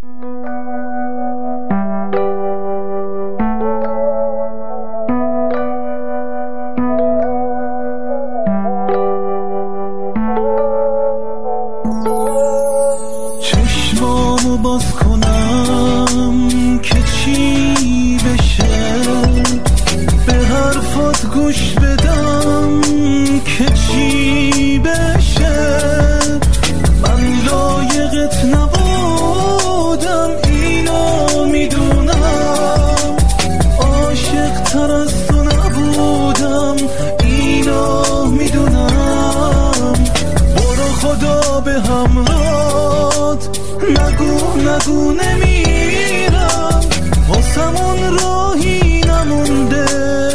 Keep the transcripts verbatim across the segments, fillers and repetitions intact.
چشمامو باز کنم که چی بشه، به حرفات گوش بدم که چی بشه. من لایقت نبودم اینو میدونم، عاشق تر از تو نبودم اینو میدونم. برو خدا به همراهت، نگو نگو نمیرم، واسمون راهی نمونده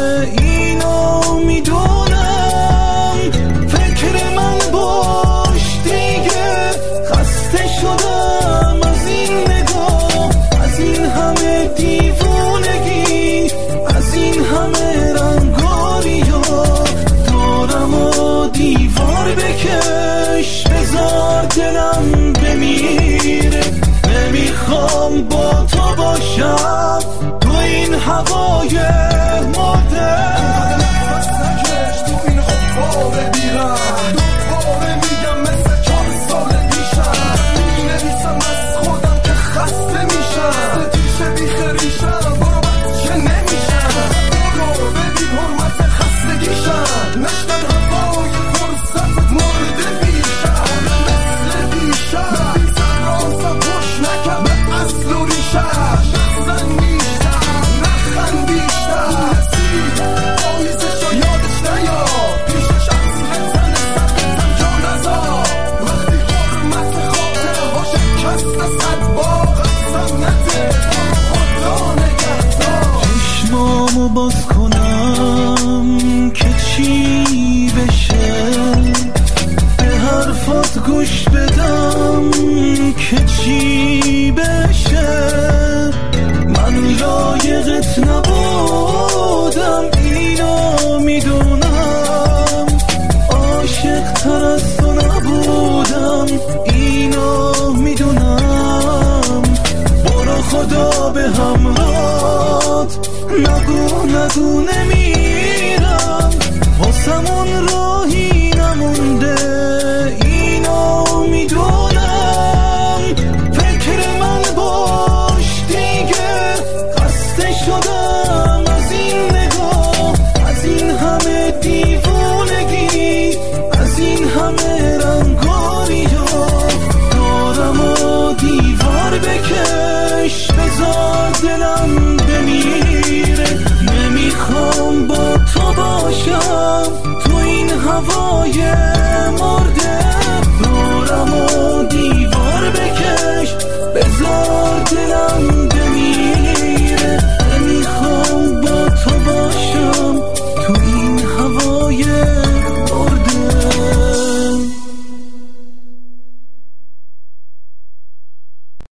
اینو میدونم. فکر من باش دیگه، خسته شدم از این نگاه، از این همه دیوونگی، از این همه رنگاری ها. دارم و دیوار بکش، بذار دلم بمیره. نمیخوام با تو باشم تو این هوای مرده. تو این حفاره بیرم، دوباره میگم مثل چهار سال پیشم. مینویسم از خودم که خسته میشم، ستیشه بیخریشم، برو بچه نمیشم. برو ببین حرمت خستگیشم، نشتن هوای فرصت مرده پیشم. مثل پیشم بیزن راسم پش نکم به اصل و ریشم. نزن نیشتم نخن بیشتر، نسید آیزشو یادش نیاد، پیشش اصل زن سر بزن جا نزار. وقتی حرمت خاطره ها شکست صد باغ قسم نده، خدا نگهدار. چشمامو باز کنم که چی بشه، به حرفات گوش بدم که چی بشه. من لایقت نبودم اینو میدونم، عاشق تر از تو نبودم اینو میدونم. برو خدا به همراهت، نگو نگو نمیرم، واسمون راهی نمونده اینو میدونم. فکر من باش دیگه، خسته شدم از این نگاه، از این همه دیوونگی، از این همه رنگاری ها. دارم و دیوار بکش، بذار دلم بمیره. نمیخوام با تو باشم تو این هوای مرده. دارم و دیوار بکش، بذار دلم